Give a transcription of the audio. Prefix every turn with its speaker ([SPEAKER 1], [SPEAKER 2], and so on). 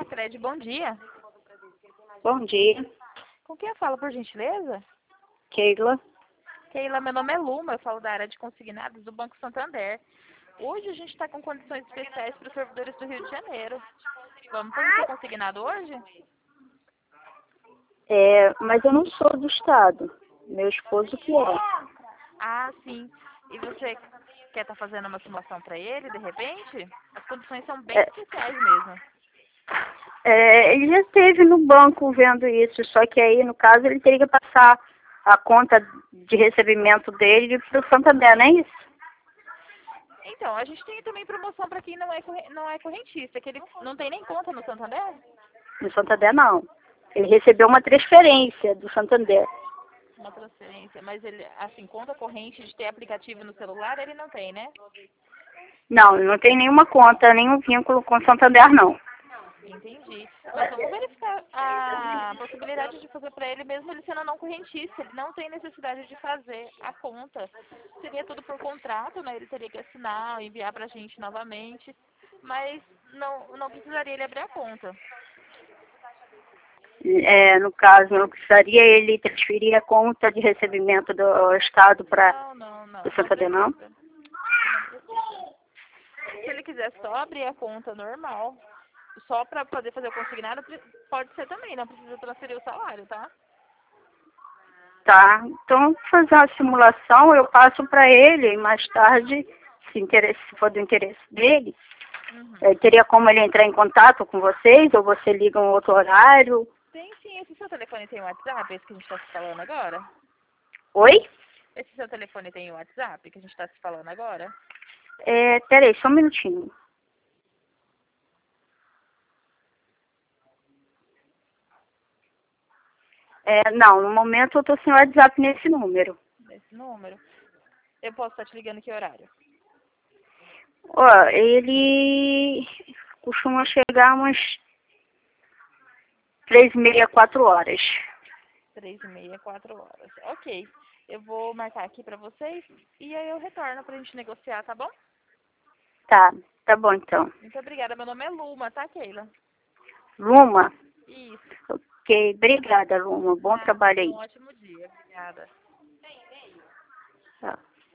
[SPEAKER 1] Cicred, bom dia.
[SPEAKER 2] Bom dia,
[SPEAKER 1] Com quem eu falo, por gentileza?
[SPEAKER 2] Keila.
[SPEAKER 1] Keila, meu nome é Luma, eu falo da área de consignados do Banco Santander. Hoje a gente está com condições especiais para os servidores do Rio de Janeiro. Vamos fazer seu consignado hoje?
[SPEAKER 2] Mas eu não sou do estado. Meu esposo que é.
[SPEAKER 1] Ah, sim. E você quer estar fazendo uma simulação para ele, de repente? As condições são bem especiais mesmo.
[SPEAKER 2] Ele já esteve no banco vendo isso, só que aí, no caso, ele teria que passar a conta de recebimento dele para o Santander, não é isso?
[SPEAKER 1] Então, a gente tem também promoção para quem não é correntista, que ele não tem nem conta no Santander.
[SPEAKER 2] No Santander, não. Ele recebeu uma transferência do Santander.
[SPEAKER 1] Uma transferência, mas ele, assim, conta corrente de ter aplicativo no celular, ele não tem, né?
[SPEAKER 2] Não, ele não tem nenhuma conta, nenhum vínculo com o Santander, não.
[SPEAKER 1] Entendi. Mas vamos verificar a possibilidade de fazer para ele, mesmo ele sendo não correntista. Ele não tem necessidade de fazer a conta. Seria tudo por contrato, né? Ele teria que assinar, enviar para a gente novamente. Mas não precisaria ele abrir a conta.
[SPEAKER 2] No caso, não precisaria ele transferir a conta de recebimento do estado para
[SPEAKER 1] Não
[SPEAKER 2] o Santander, não?
[SPEAKER 1] precisa. Não precisa. Se ele quiser só abrir a conta normal, só para poder fazer o consignado, pode ser também, não precisa transferir o salário, tá?
[SPEAKER 2] Tá, então fazer uma simulação, eu passo para ele e mais tarde, se for do interesse dele, teria como ele entrar em contato com vocês, ou você liga um outro horário?
[SPEAKER 1] Tem sim, esse seu telefone tem WhatsApp, esse que a gente está se falando agora?
[SPEAKER 2] Oi?
[SPEAKER 1] Esse seu telefone tem WhatsApp, que a gente está se falando agora?
[SPEAKER 2] Peraí, só um minutinho. Não, no momento eu tô sem WhatsApp nesse número.
[SPEAKER 1] Nesse número? Eu posso estar te ligando que horário?
[SPEAKER 2] Ó, ele costuma chegar umas 3h30, 4h.
[SPEAKER 1] 3h30, 4h. Ok. Eu vou marcar aqui pra vocês e aí eu retorno pra gente negociar, tá bom?
[SPEAKER 2] Tá bom então.
[SPEAKER 1] Muito obrigada. Meu nome é Luma, tá, Keila?
[SPEAKER 2] Luma?
[SPEAKER 1] Isso.
[SPEAKER 2] Ok, obrigada, Luma. Bom trabalho aí.
[SPEAKER 1] Um ótimo dia. Obrigada.
[SPEAKER 2] Tá.